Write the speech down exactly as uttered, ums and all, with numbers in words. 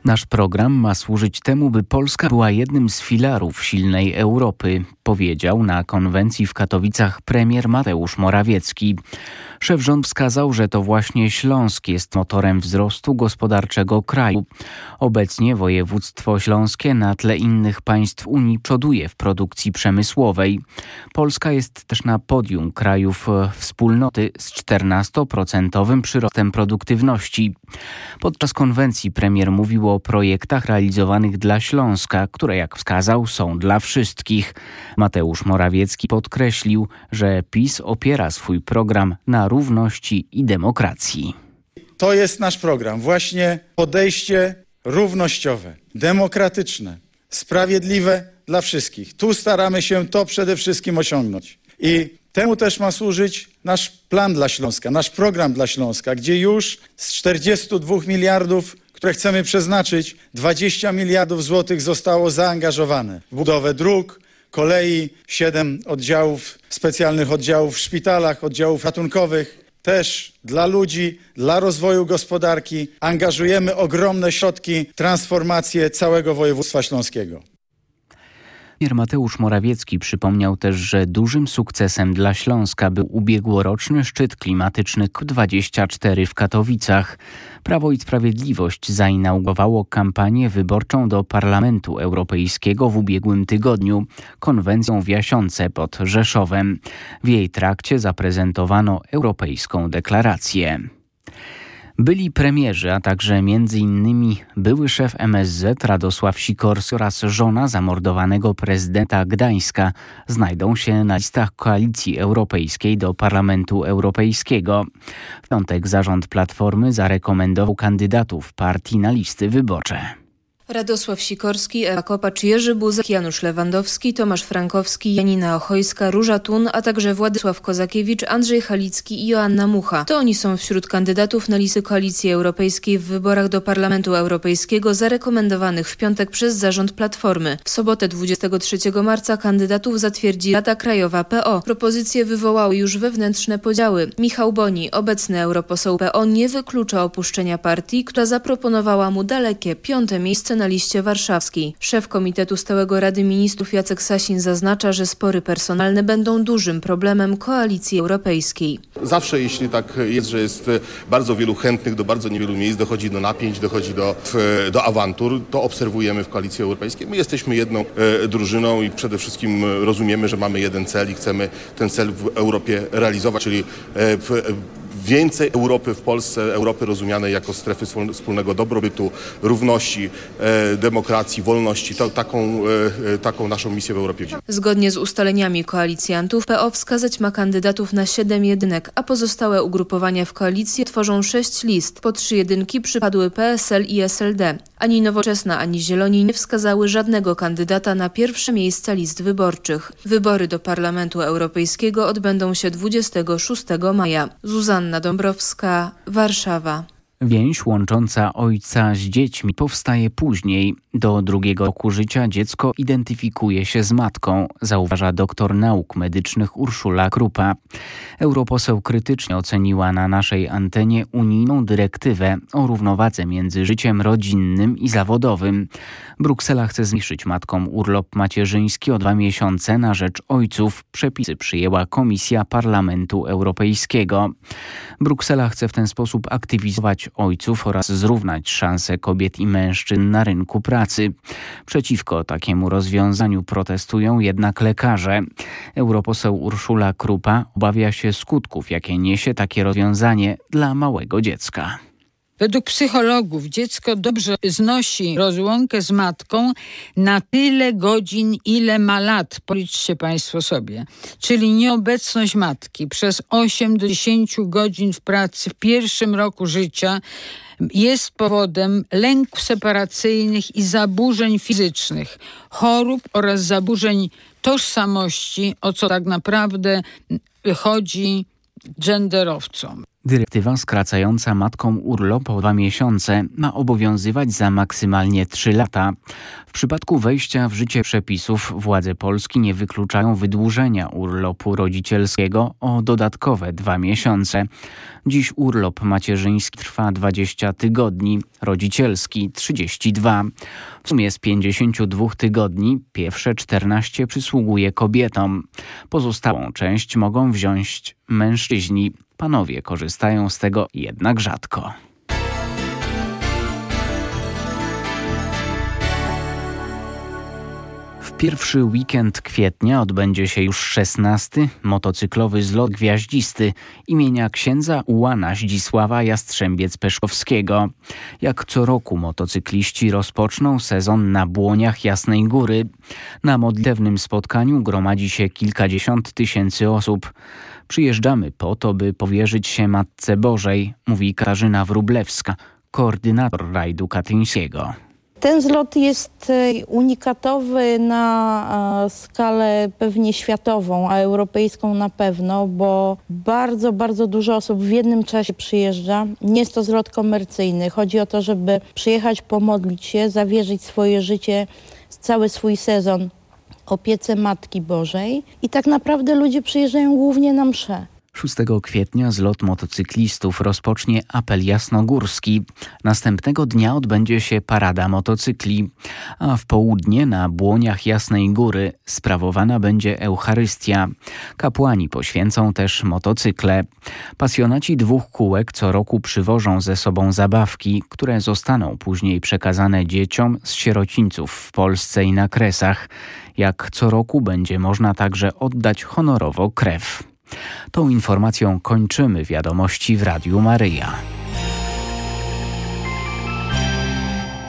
Nasz program ma służyć temu, by Polska była jednym z filarów silnej Europy, powiedział na konwencji w Katowicach premier Mateusz Morawiecki. Szef rządu wskazał, że to właśnie Śląsk jest motorem wzrostu gospodarczego kraju. Obecnie województwo śląskie na tle innych państw Unii przoduje w produkcji przemysłowej. Polska jest też na podium krajów wspólnoty z czternastoprocentowym przyrostem produktywności. Podczas konwencji premier mówił o projektach realizowanych dla Śląska, które, jak wskazał, są dla wszystkich. Mateusz Morawiecki podkreślił, że PiS opiera swój program na równości i demokracji. To jest nasz program. Właśnie podejście równościowe, demokratyczne, sprawiedliwe dla wszystkich. Tu staramy się to przede wszystkim osiągnąć. I temu też ma służyć nasz plan dla Śląska, nasz program dla Śląska, gdzie już z czterdziestu dwóch miliardów, które chcemy przeznaczyć, dwadzieścia miliardów złotych zostało zaangażowane w budowę dróg, kolei, siedem oddziałów, specjalnych oddziałów w szpitalach, oddziałów ratunkowych. Też dla ludzi, dla rozwoju gospodarki angażujemy ogromne środki w transformację całego województwa śląskiego. Premier Mateusz Morawiecki przypomniał też, że dużym sukcesem dla Śląska był ubiegłoroczny szczyt klimatyczny C O P dwadzieścia cztery w Katowicach. Prawo i Sprawiedliwość zainaugowało kampanię wyborczą do Parlamentu Europejskiego w ubiegłym tygodniu konwencją w Jasionce pod Rzeszowem. W jej trakcie zaprezentowano europejską deklarację. Byli premierzy, a także między innymi były szef M S Z Radosław Sikorski oraz żona zamordowanego prezydenta Gdańska znajdą się na listach Koalicji Europejskiej do Parlamentu Europejskiego. W piątek zarząd Platformy zarekomendował kandydatów partii na listy wyborcze. Radosław Sikorski, Ewa Kopacz, Jerzy Buzek, Janusz Lewandowski, Tomasz Frankowski, Janina Ochojska, Róża Thun, a także Władysław Kozakiewicz, Andrzej Halicki i Joanna Mucha. To oni są wśród kandydatów na listy Koalicji Europejskiej w wyborach do Parlamentu Europejskiego zarekomendowanych w piątek przez zarząd Platformy. W sobotę dwudziestego trzeciego marca kandydatów zatwierdzi Rada Krajowa P O. Propozycje wywołały już wewnętrzne podziały. Michał Boni, obecny europoseł P O, nie wyklucza opuszczenia partii, która zaproponowała mu dalekie piąte miejsce na liście warszawskiej. Szef Komitetu Stałego Rady Ministrów Jacek Sasin zaznacza, że spory personalne będą dużym problemem Koalicji Europejskiej. Zawsze jeśli tak jest, że jest bardzo wielu chętnych do bardzo niewielu miejsc, dochodzi do napięć, dochodzi do, do awantur, to obserwujemy w Koalicji Europejskiej. My jesteśmy jedną e, drużyną i przede wszystkim rozumiemy, że mamy jeden cel i chcemy ten cel w Europie realizować, czyli e, w, więcej Europy w Polsce, Europy rozumianej jako strefy wspólnego dobrobytu, równości, e, demokracji, wolności. To, taką, e, taką naszą misję w Europie widzimy. Zgodnie z ustaleniami koalicjantów P O wskazać ma kandydatów na siedem jedynek, a pozostałe ugrupowania w koalicji tworzą sześć list. Po trzy jedynki przypadły P S L i S L D. Ani Nowoczesna, ani Zieloni nie wskazały żadnego kandydata na pierwsze miejsca list wyborczych. Wybory do Parlamentu Europejskiego odbędą się dwudziestego szóstego maja. Zuzanna Dąbrowska, Warszawa. Więź łącząca ojca z dziećmi powstaje później. Do drugiego roku życia dziecko identyfikuje się z matką, zauważa doktor nauk medycznych Urszula Krupa. Europoseł krytycznie oceniła na naszej antenie unijną dyrektywę o równowadze między życiem rodzinnym i zawodowym. Bruksela chce zmniejszyć matkom urlop macierzyński o dwa miesiące na rzecz ojców. Przepisy przyjęła Komisja Parlamentu Europejskiego. Bruksela chce w ten sposób aktywizować ojców oraz zrównać szanse kobiet i mężczyzn na rynku pracy. Przeciwko takiemu rozwiązaniu protestują jednak lekarze. Europoseł Urszula Krupa obawia się skutków, jakie niesie takie rozwiązanie dla małego dziecka. Według psychologów dziecko dobrze znosi rozłąkę z matką na tyle godzin, ile ma lat. Policzcie Państwo sobie. Czyli nieobecność matki przez osiem do dziesięciu godzin w pracy w pierwszym roku życia jest powodem lęków separacyjnych i zaburzeń fizycznych, chorób oraz zaburzeń tożsamości, o co tak naprawdę chodzi genderowcom. Dyrektywa skracająca matkom urlop o dwa miesiące ma obowiązywać za maksymalnie trzy lata. W przypadku wejścia w życie przepisów władze Polski nie wykluczają wydłużenia urlopu rodzicielskiego o dodatkowe dwa miesiące. Dziś urlop macierzyński trwa dwadzieścia tygodni, rodzicielski trzydzieści dwa. W sumie z pięćdziesięciu dwóch tygodni pierwsze czternaście przysługuje kobietom. Pozostałą część mogą wziąć mężczyźni. Panowie korzystają z tego jednak rzadko. W pierwszy weekend kwietnia odbędzie się już szesnasty motocyklowy zlot gwiaździsty imienia księdza ułana Zdzisława Jastrzębiec-Peszkowskiego. Jak co roku motocykliści rozpoczną sezon na Błoniach Jasnej Góry. Na modlitewnym spotkaniu gromadzi się kilkadziesiąt tysięcy osób. Przyjeżdżamy po to, by powierzyć się Matce Bożej, mówi Katarzyna Wróblewska, koordynator rajdu katyńskiego. Ten zlot jest unikatowy na skalę pewnie światową, a europejską na pewno, bo bardzo, bardzo dużo osób w jednym czasie przyjeżdża. Nie jest to zlot komercyjny. Chodzi o to, żeby przyjechać, pomodlić się, zawierzyć swoje życie, cały swój sezon opiece Matki Bożej. I tak naprawdę ludzie przyjeżdżają głównie na msze. szóstego kwietnia zlot motocyklistów rozpocznie apel jasnogórski. Następnego dnia odbędzie się parada motocykli, a w południe na Błoniach Jasnej Góry sprawowana będzie Eucharystia. Kapłani poświęcą też motocykle. Pasjonaci dwóch kółek co roku przywożą ze sobą zabawki, które zostaną później przekazane dzieciom z sierocińców w Polsce i na Kresach. Jak co roku będzie można także oddać honorowo krew. Tą informacją kończymy wiadomości w Radiu Maryja.